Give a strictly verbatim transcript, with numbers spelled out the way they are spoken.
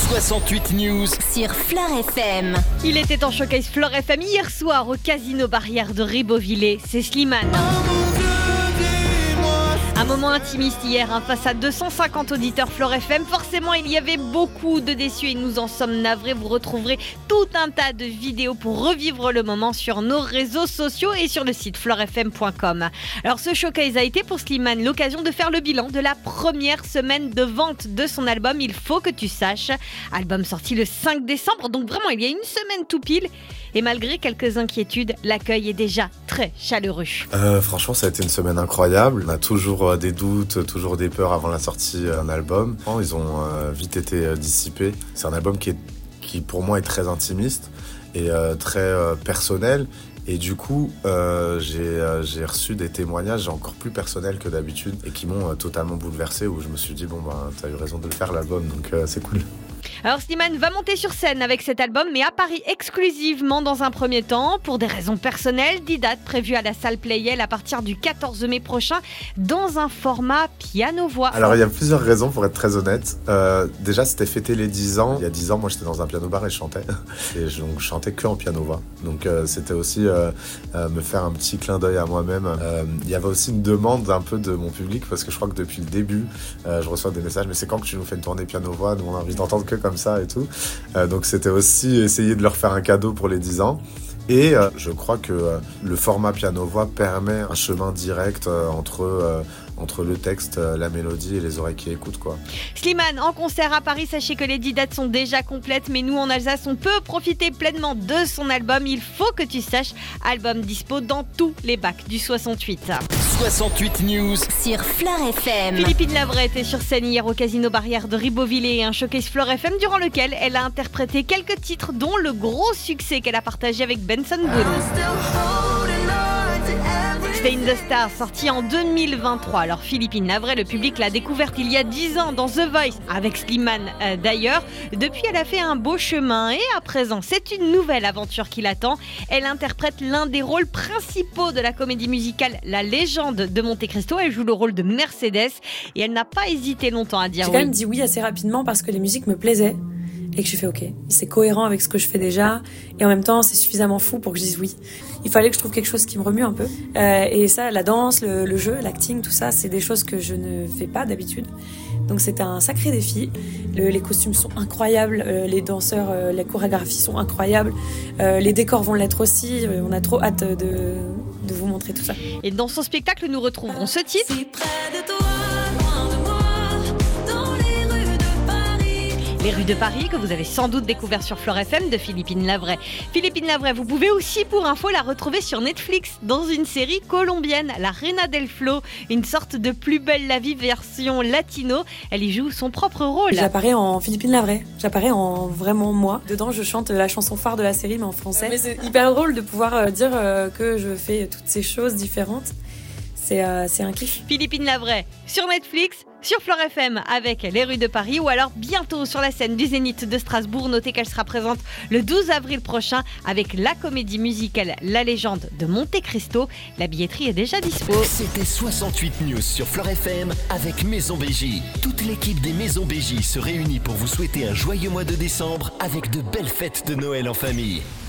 soixante-huit News sur Fleur F M. Il était en showcase Fleur F M hier soir au Casino Barrière de Ribeauvillé. C'est Slimane. Un moment intimiste hier, hein, face à deux cent cinquante auditeurs Fleur F M. Forcément, il y avait beaucoup de déçus et nous en sommes navrés. Vous retrouverez tout un tas de vidéos pour revivre le moment sur nos réseaux sociaux et sur le site fleur f m point com. Alors, ce showcase a été pour Slimane l'occasion de faire le bilan de la première semaine de vente de son album Il faut que tu saches. Album sorti le cinq décembre, donc vraiment, il y a une semaine tout pile. Et malgré quelques inquiétudes, l'accueil est déjà très chaleureux. Euh, franchement, ça a été une semaine incroyable. On a toujours euh, des doutes, toujours des peurs avant la sortie d'un album. Ils ont euh, vite été euh, dissipés. C'est un album qui, est, qui, pour moi, est très intimiste et euh, très euh, personnel. Et du coup, euh, j'ai, euh, j'ai reçu des témoignages encore plus personnels que d'habitude et qui m'ont euh, totalement bouleversé, où je me suis dit, bon, bah, t'as eu raison de le faire, l'album, donc euh, c'est cool. Alors Slimane va monter sur scène avec cet album, mais à Paris exclusivement dans un premier temps. Pour des raisons personnelles, dix dates prévues à la salle Playel à partir du quatorze mai prochain dans un format piano-voix. Alors il y a plusieurs raisons pour être très honnête. Euh, déjà c'était fêter les dix ans. Il y a dix ans, moi j'étais dans un piano-bar et je chantais. Et je, donc, je chantais que en piano-voix. Donc euh, c'était aussi euh, euh, me faire un petit clin d'œil à moi-même. Euh, il y avait aussi une demande un peu de mon public parce que je crois que depuis le début, euh, je reçois des messages. Mais c'est quand que tu nous fais une tournée piano-voix? Nous on a envie d'entendre que comme ça et tout. Euh, donc c'était aussi essayer de leur faire un cadeau pour les dix ans. Et euh, je crois que euh, le format piano-voix permet un chemin direct euh, entre, euh, entre le texte, euh, la mélodie et les oreilles qui écoutent, quoi. Slimane en concert à Paris, sachez que les dix dates sont déjà complètes, mais nous en Alsace, on peut profiter pleinement de son album. Il faut que tu saches, album dispo dans tous les bacs du soixante-huit. soixante-huit News sur Fleur F M. Philippine Lavray était sur scène hier au Casino Barrière de Ribeauvillé, un showcase Fleur F M durant lequel elle a interprété quelques titres, dont le gros succès qu'elle a partagé avec Benson Boone. Stay in the Stars, sorti en deux mille vingt-trois. Alors Philippine Lavray, le public l'a découverte il y a dix ans dans The Voice, avec Slimane euh, d'ailleurs. Depuis, elle a fait un beau chemin et à présent, c'est une nouvelle aventure qui l'attend. Elle interprète l'un des rôles principaux de la comédie musicale La Légende de Monte Cristo. Elle joue le rôle de Mercedes et elle n'a pas hésité longtemps à dire J'ai oui. quand même dit oui assez rapidement parce que les musiques me plaisaient et que je fais ok. C'est cohérent avec ce que je fais déjà et en même temps, c'est suffisamment fou pour que je dise oui. Il fallait que je trouve quelque chose qui me remue un peu. Euh, et ça, la danse, le, le jeu, l'acting, tout ça, c'est des choses que je ne fais pas d'habitude. Donc c'était un sacré défi. Le, les costumes sont incroyables, euh, les danseurs, euh, les chorégraphies sont incroyables, euh, les décors vont l'être aussi. Euh, on a trop hâte de, de vous montrer tout ça. Et dans son spectacle, nous retrouverons ce titre. Si près de toi, loin de moi, dans les rues de Paris. Les rues de Paris, que vous avez sans doute découvert sur Fleur F M de Philippine Lavray. Philippine Lavray, vous pouvez aussi, pour info, la retrouver sur Netflix dans une série colombienne, La Reina del Flow, une sorte de Plus belle la vie version latino. Elle y joue son propre rôle. J'apparais en Philippine Lavray, j'apparais en vraiment moi. Dedans, je chante la chanson phare de la série, mais en français. Mais c'est hyper drôle de pouvoir euh, dire euh, que je fais toutes ces choses différentes. C'est, euh, c'est un kiff. Philippine Lavray sur Netflix, sur Fleur F M avec Les rues de Paris ou alors bientôt sur la scène du Zénith de Strasbourg. Notez qu'elle sera présente le douze avril prochain avec la comédie musicale La Légende de Monte Cristo. La billetterie est déjà dispo. C'était soixante-huit News sur Fleur F M avec Maison B J. Toute l'équipe des Maisons B J se réunit pour vous souhaiter un joyeux mois de décembre avec de belles fêtes de Noël en famille.